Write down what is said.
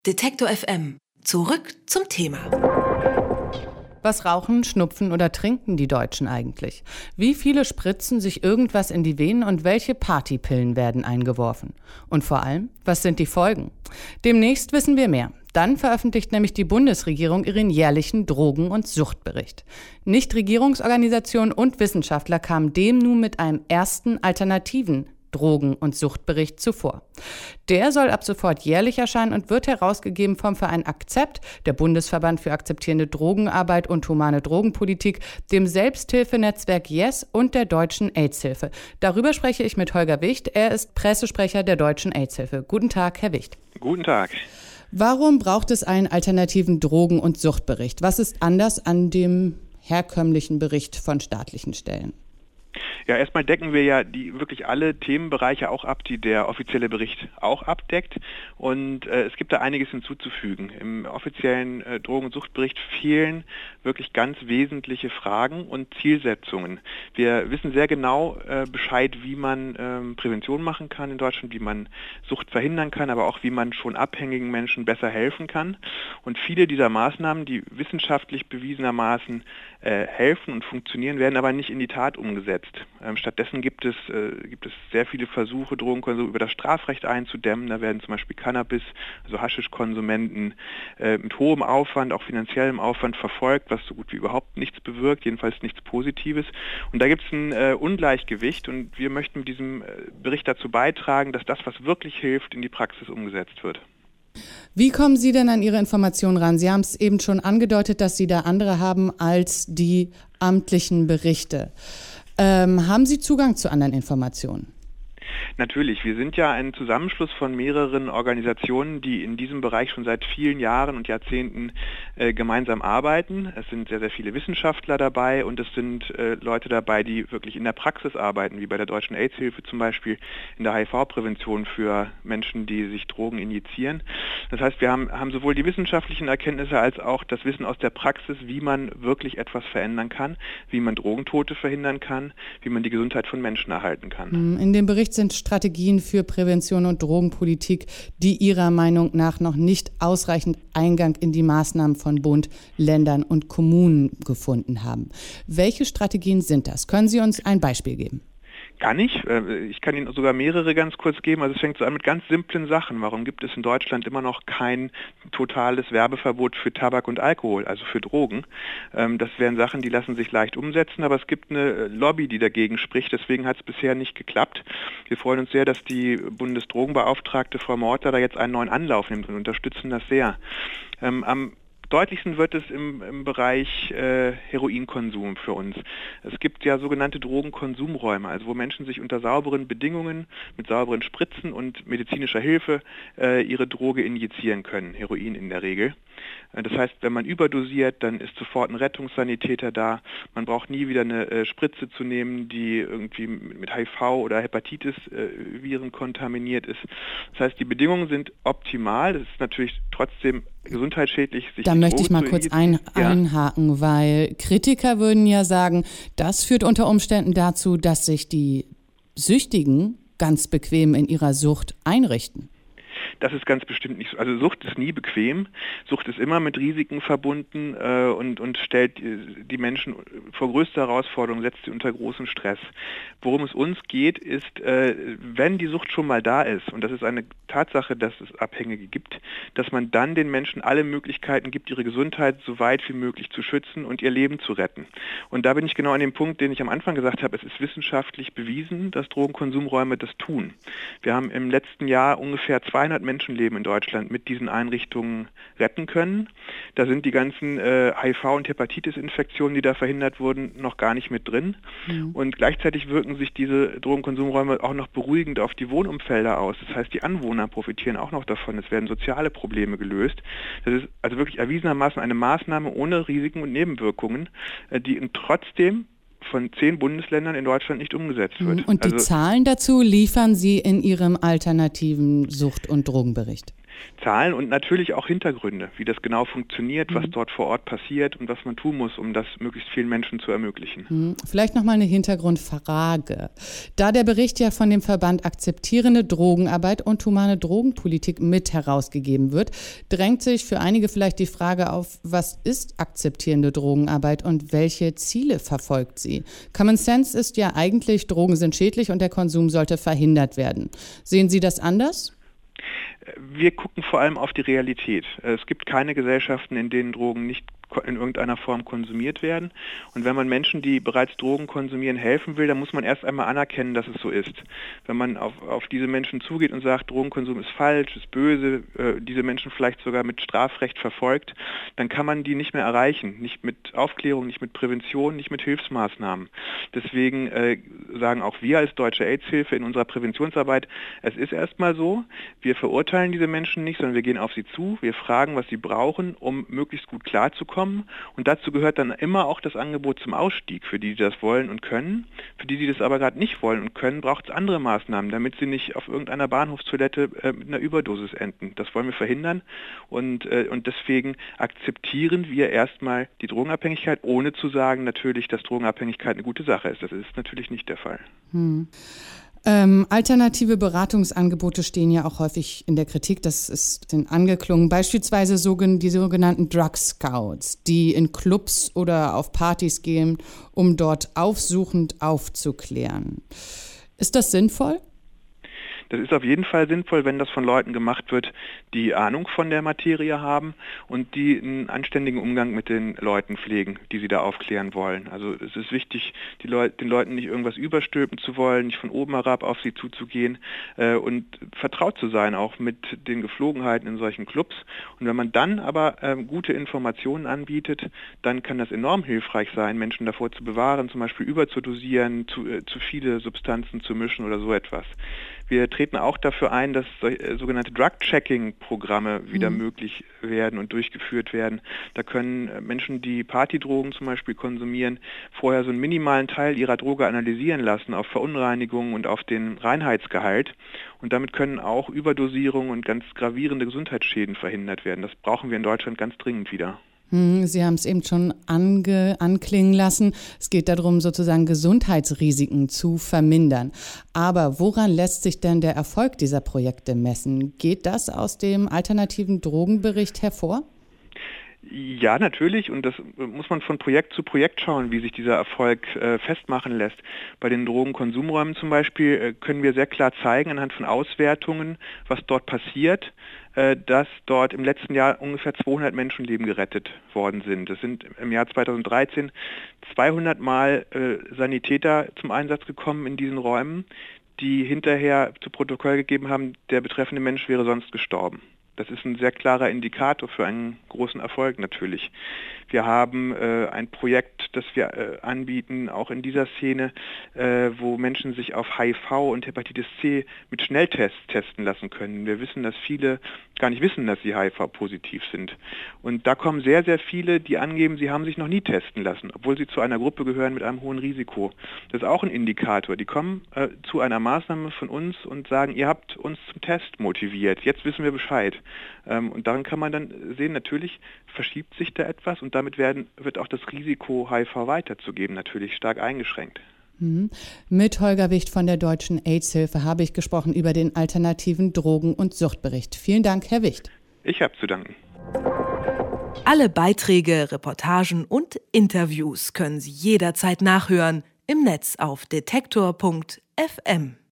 Detektor FM. Zurück zum Thema. Was rauchen, schnupfen oder trinken die Deutschen eigentlich? Wie viele spritzen sich irgendwas in die Venen und welche Partypillen werden eingeworfen? Und vor allem, was sind die Folgen? Demnächst wissen wir mehr. Dann veröffentlicht nämlich die Bundesregierung ihren jährlichen Drogen- und Suchtbericht. Nichtregierungsorganisationen und Wissenschaftler kamen dem nun mit einem ersten alternativen Drogen- und Suchtbericht zuvor. Der soll ab sofort jährlich erscheinen und wird herausgegeben vom Verein Akzept, der Bundesverband für akzeptierende Drogenarbeit und humane Drogenpolitik, dem Selbsthilfenetzwerk Yes und der Deutschen AIDS-Hilfe. Darüber spreche ich mit Holger Wicht. Er ist Pressesprecher der Deutschen AIDS-Hilfe. Guten Tag, Herr Wicht. Guten Tag. Warum braucht es einen alternativen Drogen- und Suchtbericht? Was ist anders an dem herkömmlichen Bericht von staatlichen Stellen? Ja, erstmal decken wir ja wirklich alle Themenbereiche auch ab, die der offizielle Bericht auch abdeckt. Und es gibt da einiges hinzuzufügen. Im offiziellen Drogen- und Suchtbericht fehlen wirklich ganz wesentliche Fragen und Zielsetzungen. Wir wissen sehr genau Bescheid, wie man Prävention machen kann in Deutschland, wie man Sucht verhindern kann, aber auch wie man schon abhängigen Menschen besser helfen kann. Und viele dieser Maßnahmen, die wissenschaftlich bewiesenermaßen helfen und funktionieren, werden aber nicht in die Tat umgesetzt. Stattdessen gibt es sehr viele Versuche, Drogenkonsum über das Strafrecht einzudämmen. Da werden zum Beispiel Cannabis, also Haschischkonsumenten mit hohem Aufwand, auch finanziellem Aufwand verfolgt, was so gut wie überhaupt nichts bewirkt, jedenfalls nichts Positives. Und da gibt es ein Ungleichgewicht und wir möchten mit diesem Bericht dazu beitragen, dass das, was wirklich hilft, in die Praxis umgesetzt wird. Wie kommen Sie denn an Ihre Informationen ran? Sie haben es eben schon angedeutet, dass Sie da andere haben als die amtlichen Berichte. Haben Sie Zugang zu anderen Informationen? Natürlich, wir sind ja ein Zusammenschluss von mehreren Organisationen, die in diesem Bereich schon seit vielen Jahren und Jahrzehnten gemeinsam arbeiten. Es sind sehr, sehr viele Wissenschaftler dabei und es sind Leute dabei, die wirklich in der Praxis arbeiten, wie bei der Deutschen AIDS-Hilfe zum Beispiel in der HIV-Prävention für Menschen, die sich Drogen injizieren. Das heißt, wir haben sowohl die wissenschaftlichen Erkenntnisse als auch das Wissen aus der Praxis, wie man wirklich etwas verändern kann, wie man Drogentote verhindern kann, wie man die Gesundheit von Menschen erhalten kann. In dem Bericht sind Strategien für Prävention und Drogenpolitik, die Ihrer Meinung nach noch nicht ausreichend Eingang in die Maßnahmen von Bund, Ländern und Kommunen gefunden haben. Welche Strategien sind das? Können Sie uns ein Beispiel geben? Kann ich. Ich kann Ihnen sogar mehrere ganz kurz geben. Also es fängt so an mit ganz simplen Sachen. Warum gibt es in Deutschland immer noch kein totales Werbeverbot für Tabak und Alkohol, also für Drogen? Das wären Sachen, die lassen sich leicht umsetzen, aber es gibt eine Lobby, die dagegen spricht. Deswegen hat es bisher nicht geklappt. Wir freuen uns sehr, dass die Bundesdrogenbeauftragte Frau Mortler da jetzt einen neuen Anlauf nimmt und unterstützen das sehr. Am deutlichsten wird es im Bereich Heroinkonsum für uns. Es gibt ja sogenannte Drogenkonsumräume, also wo Menschen sich unter sauberen Bedingungen, mit sauberen Spritzen und medizinischer Hilfe ihre Droge injizieren können, Heroin in der Regel. Das heißt, wenn man überdosiert, dann ist sofort ein Rettungssanitäter da. Man braucht nie wieder eine Spritze zu nehmen, die irgendwie mit HIV oder Hepatitis-Viren kontaminiert ist. Das heißt, die Bedingungen sind optimal. Es ist natürlich trotzdem gesundheitsschädlich. Da möchte ich mal kurz einhaken, weil Kritiker würden ja sagen, das führt unter Umständen dazu, dass sich die Süchtigen ganz bequem in ihrer Sucht einrichten. Das ist ganz bestimmt nicht so. Also Sucht ist nie bequem. Sucht ist immer mit Risiken verbunden und stellt die Menschen vor größte Herausforderungen, setzt sie unter großen Stress. Worum es uns geht, ist, wenn die Sucht schon mal da ist, und das ist eine Tatsache, dass es Abhängige gibt, dass man dann den Menschen alle Möglichkeiten gibt, ihre Gesundheit so weit wie möglich zu schützen und ihr Leben zu retten. Und da bin ich genau an dem Punkt, den ich am Anfang gesagt habe, es ist wissenschaftlich bewiesen, dass Drogenkonsumräume das tun. Wir haben im letzten Jahr ungefähr 200 Menschenleben in Deutschland mit diesen Einrichtungen retten können. Da sind die ganzen HIV- und Hepatitis-Infektionen, die da verhindert wurden, noch gar nicht mit drin. Mhm. Und gleichzeitig wirken sich diese Drogenkonsumräume auch noch beruhigend auf die Wohnumfelder aus. Das heißt, die Anwohner profitieren auch noch davon. Es werden soziale Probleme gelöst. Das ist also wirklich erwiesenermaßen eine Maßnahme ohne Risiken und Nebenwirkungen, die trotzdem von 10 Bundesländern in Deutschland nicht umgesetzt wird. Und die Zahlen dazu liefern Sie in Ihrem alternativen Sucht- und Drogenbericht? Zahlen und natürlich auch Hintergründe, wie das genau funktioniert, was dort vor Ort passiert und was man tun muss, um das möglichst vielen Menschen zu ermöglichen. Vielleicht nochmal eine Hintergrundfrage. Da der Bericht ja von dem Verband Akzeptierende Drogenarbeit und Humane Drogenpolitik mit herausgegeben wird, drängt sich für einige vielleicht die Frage auf, was ist akzeptierende Drogenarbeit und welche Ziele verfolgt sie? Common Sense ist ja eigentlich, Drogen sind schädlich und der Konsum sollte verhindert werden. Sehen Sie das anders? Wir gucken vor allem auf die Realität. Es gibt keine Gesellschaften, in denen Drogen nicht in irgendeiner Form konsumiert werden. Und wenn man Menschen, die bereits Drogen konsumieren, helfen will, dann muss man erst einmal anerkennen, dass es so ist. Wenn man auf diese Menschen zugeht und sagt, Drogenkonsum ist falsch, ist böse, diese Menschen vielleicht sogar mit Strafrecht verfolgt, dann kann man die nicht mehr erreichen. Nicht mit Aufklärung, nicht mit Prävention, nicht mit Hilfsmaßnahmen. Deswegen sagen auch wir als Deutsche AIDS-Hilfe in unserer Präventionsarbeit, es ist erstmal so, wir verurteilen diese Menschen nicht, sondern wir gehen auf sie zu, wir fragen, was sie brauchen, um möglichst gut klarzukommen. Und dazu gehört dann immer auch das Angebot zum Ausstieg, für die das wollen und können. Für die das aber gerade nicht wollen und können, braucht es andere Maßnahmen, damit sie nicht auf irgendeiner Bahnhofstoilette mit einer Überdosis enden. Das wollen wir verhindern und deswegen akzeptieren wir erstmal die Drogenabhängigkeit, ohne zu sagen natürlich, dass Drogenabhängigkeit eine gute Sache ist. Das ist natürlich nicht der Fall. Alternative Beratungsangebote stehen ja auch häufig in der Kritik, das ist angeklungen. Beispielsweise die sogenannten Drug Scouts, die in Clubs oder auf Partys gehen, um dort aufsuchend aufzuklären. Ist das sinnvoll? Das ist auf jeden Fall sinnvoll, wenn das von Leuten gemacht wird, die Ahnung von der Materie haben und die einen anständigen Umgang mit den Leuten pflegen, die sie da aufklären wollen. Also es ist wichtig, den Leuten nicht irgendwas überstülpen zu wollen, nicht von oben herab auf sie zuzugehen und vertraut zu sein, auch mit den Geflogenheiten in solchen Clubs. Und wenn man dann aber gute Informationen anbietet, dann kann das enorm hilfreich sein, Menschen davor zu bewahren, zum Beispiel überzudosieren, zu viele Substanzen zu mischen oder so etwas. Wir treten auch dafür ein, dass sogenannte Drug-Checking-Programme wieder möglich werden und durchgeführt werden. Da können Menschen, die Partydrogen zum Beispiel konsumieren, vorher so einen minimalen Teil ihrer Droge analysieren lassen auf Verunreinigungen und auf den Reinheitsgehalt. Und damit können auch Überdosierungen und ganz gravierende Gesundheitsschäden verhindert werden. Das brauchen wir in Deutschland ganz dringend wieder. Sie haben es eben schon anklingen lassen. Es geht darum, sozusagen Gesundheitsrisiken zu vermindern. Aber woran lässt sich denn der Erfolg dieser Projekte messen? Geht das aus dem alternativen Drogenbericht hervor? Ja, natürlich. Und das muss man von Projekt zu Projekt schauen, wie sich dieser Erfolg festmachen lässt. Bei den Drogenkonsumräumen zum Beispiel können wir sehr klar zeigen, anhand von Auswertungen, was dort passiert, dass dort im letzten Jahr ungefähr 200 Menschenleben gerettet worden sind. Es sind im Jahr 2013 200 Mal Sanitäter zum Einsatz gekommen in diesen Räumen, die hinterher zu Protokoll gegeben haben, der betreffende Mensch wäre sonst gestorben. Das ist ein sehr klarer Indikator für einen großen Erfolg natürlich. Wir haben ein Projekt, das wir anbieten, auch in dieser Szene, wo Menschen sich auf HIV und Hepatitis C mit Schnelltests testen lassen können. Wir wissen, dass viele gar nicht wissen, dass sie HIV-positiv sind. Und da kommen sehr, sehr viele, die angeben, sie haben sich noch nie testen lassen, obwohl sie zu einer Gruppe gehören mit einem hohen Risiko. Das ist auch ein Indikator. Die kommen zu einer Maßnahme von uns und sagen, ihr habt uns zum Test motiviert, jetzt wissen wir Bescheid. Und daran kann man dann sehen, natürlich verschiebt sich da etwas und damit wird auch das Risiko, HIV weiterzugeben, natürlich stark eingeschränkt. Mit Holger Wicht von der Deutschen AIDS-Hilfe habe ich gesprochen über den alternativen Drogen- und Suchtbericht. Vielen Dank, Herr Wicht. Ich habe zu danken. Alle Beiträge, Reportagen und Interviews können Sie jederzeit nachhören im Netz auf detektor.fm.